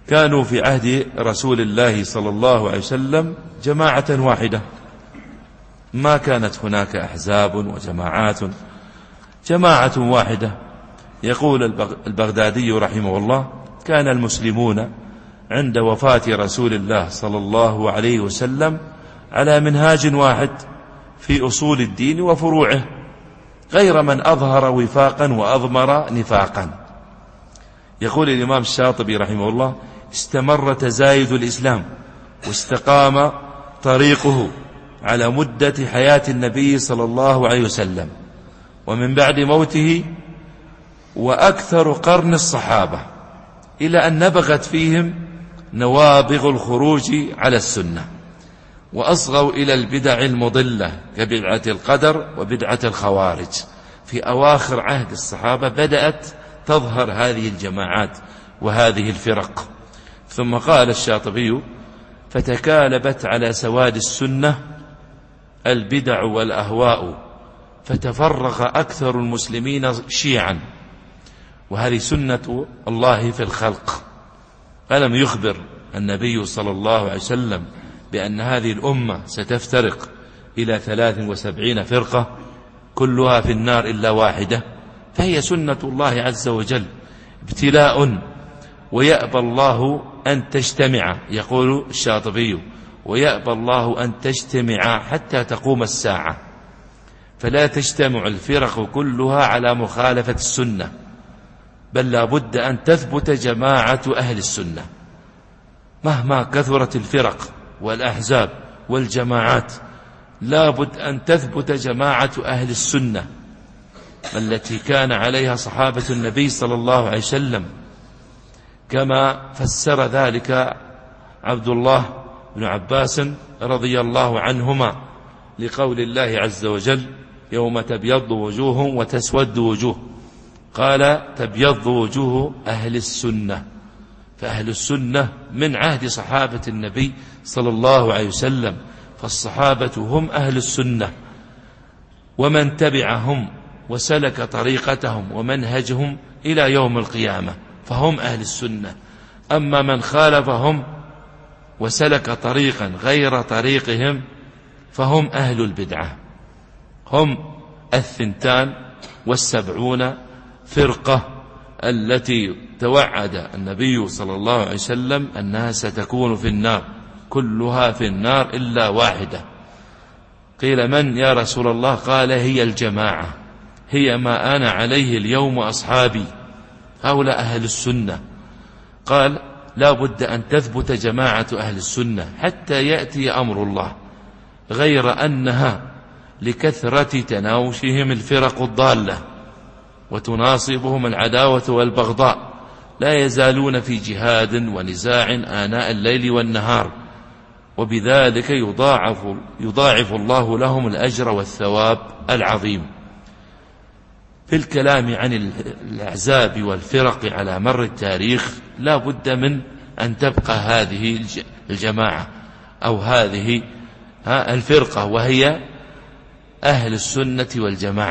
كانوا في عهد رسول الله صلى الله عليه وسلم جماعة واحدة، ما كانت هناك أحزاب وجماعات، جماعة واحدة. يقول البغدادي رحمه الله: كان المسلمون عند وفاة رسول الله صلى الله عليه وسلم على منهاج واحد في أصول الدين وفروعه، غير من أظهر وفاقا وأضمر نفاقا. يقول الإمام الشاطبي رحمه الله: استمر تزايد الإسلام واستقام طريقه على مدة حياة النبي صلى الله عليه وسلم ومن بعد موته وأكثر قرن الصحابة، إلى أن نبغت فيهم نوابغ الخروج على السنة وأصغوا إلى البدع المضلة كبدعة القدر وبدعة الخوارج. في أواخر عهد الصحابة بدأت تظهر هذه الجماعات وهذه الفرق. ثم قال الشاطبي: فتكالبت على سواد السنة البدع والأهواء فتفرق أكثر المسلمين شيعا. وهذه سنة الله في الخلق. ألم يخبر النبي صلى الله عليه وسلم بأن هذه الأمة ستفترق إلى 73 فرقة كلها في النار إلا واحدة؟ فهي سنة الله عز وجل، ابتلاء، ويأبى الله أن تجتمع. يقول الشاطبي: ويأبى الله أن تجتمع حتى تقوم الساعة، فلا تجتمع الفرق كلها على مخالفة السنة، بل لا بد أن تثبت جماعة أهل السنة. مهما كثرت الفرق والأحزاب والجماعات لا بد أن تثبت جماعة أهل السنة التي كان عليها صحابة النبي صلى الله عليه وسلم، كما فسر ذلك عبد الله بن عباس رضي الله عنهما لقول الله عز وجل: يوم تبيض وجوه وتسود وجوه. قال: تبيض وجوه أهل السنة. فأهل السنة من عهد صحابة النبي صلى الله عليه وسلم، فالصحابة هم أهل السنة، ومن تبعهم وسلك طريقتهم ومنهجهم إلى يوم القيامة فهم أهل السنة. أما من خالفهم وسلك طريقا غير طريقهم فهم أهل البدعة. هم 72 فرقة التي توعد النبي صلى الله عليه وسلم أنها ستكون في النار، كلها في النار إلا واحدة. قيل: من يا رسول الله؟ قال: هي الجماعة، هي ما أنا عليه اليوم وأصحابي، هؤلاء أهل السنة. قال: لا بد أن تثبت جماعة أهل السنة حتى يأتي أمر الله، غير أنها لكثرة تناوشهم الفرق الضالة وتناصبهم العداوة والبغضاء لا يزالون في جهاد ونزاع آناء الليل والنهار، وبذلك يضاعف الله لهم الأجر والثواب العظيم. في الكلام عن الأحزاب والفرق على مر التاريخ لا بد من أن تبقى هذه الجماعة أو هذه الفرقة، وهي أهل السنة والجماعة.